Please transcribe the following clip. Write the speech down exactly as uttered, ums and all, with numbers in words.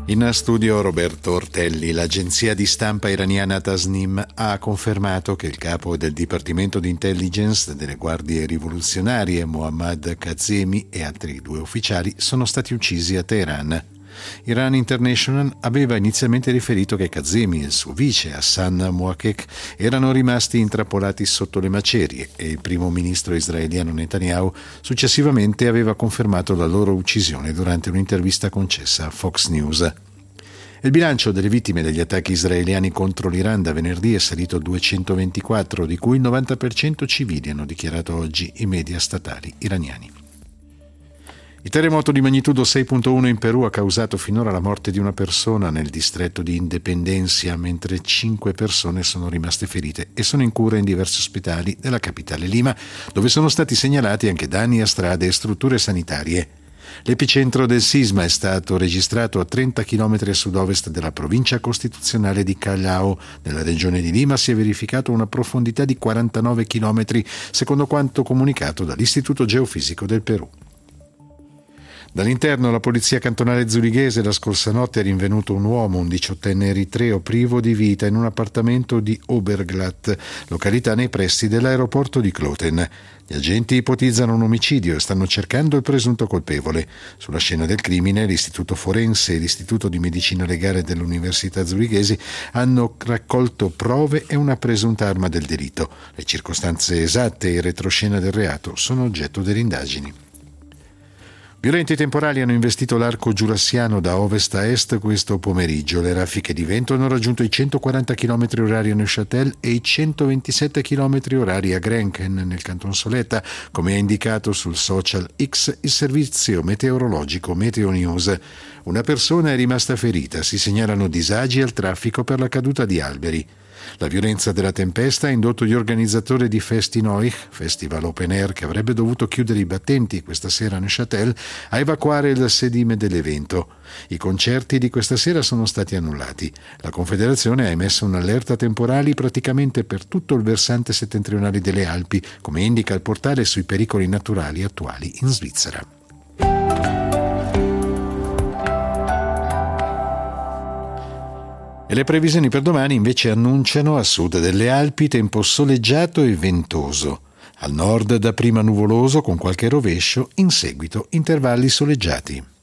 In studio Roberto Ortelli. L'agenzia di stampa iraniana Tasnim ha confermato che il capo del Dipartimento di Intelligence delle Guardie Rivoluzionarie, Mohammad Kazemi, e altri due ufficiali sono stati uccisi a Teheran. Iran International aveva inizialmente riferito che Kazemi e il suo vice Hassan Mouakek erano rimasti intrappolati sotto le macerie e il primo ministro israeliano Netanyahu successivamente aveva confermato la loro uccisione durante un'intervista concessa a Fox News. Il bilancio delle vittime degli attacchi israeliani contro l'Iran da venerdì è salito a duecentoventiquattro, di cui il novanta per cento civili, hanno dichiarato oggi i media statali iraniani. Il terremoto di magnitudo sei virgola uno in Perù ha causato finora la morte di una persona nel distretto di Independencia, mentre cinque persone sono rimaste ferite e sono in cura in diversi ospedali della capitale Lima, dove sono stati segnalati anche danni a strade e strutture sanitarie. L'epicentro del sisma è stato registrato a trenta chilometri a sud-ovest della provincia costituzionale di Callao. Nella regione di Lima si è verificato una profondità di quarantanove chilometri, secondo quanto comunicato dall'Istituto Geofisico del Perù. Dall'interno, la polizia cantonale zurighese la scorsa notte ha rinvenuto un uomo, un diciottenne eritreo, privo di vita in un appartamento di Oberglatt, località nei pressi dell'aeroporto di Kloten. Gli agenti ipotizzano un omicidio e stanno cercando il presunto colpevole. Sulla scena del crimine, l'Istituto Forense e l'Istituto di Medicina Legale dell'Università Zurighesi hanno raccolto prove e una presunta arma del delitto. Le circostanze esatte e il retroscena del reato sono oggetto delle indagini. Violenti temporali hanno investito l'arco giurassiano da ovest a est questo pomeriggio. Le raffiche di vento hanno raggiunto i centoquaranta chilometri orari a Neuchâtel e i centoventisette chilometri orari a Grenchen, nel Canton Soletta, come ha indicato sul social X il servizio meteorologico Meteo News. Una persona è rimasta ferita, si segnalano disagi al traffico per la caduta di alberi. La violenza della tempesta ha indotto gli organizzatori di Festinoich, festival open air che avrebbe dovuto chiudere i battenti questa sera a Neuchâtel, a evacuare il sedime dell'evento. I concerti di questa sera sono stati annullati. La Confederazione ha emesso un'allerta temporali praticamente per tutto il versante settentrionale delle Alpi, come indica il portale sui pericoli naturali attuali in Svizzera. E le previsioni per domani invece annunciano a sud delle Alpi tempo soleggiato e ventoso. Al nord dapprima nuvoloso con qualche rovescio, in seguito intervalli soleggiati.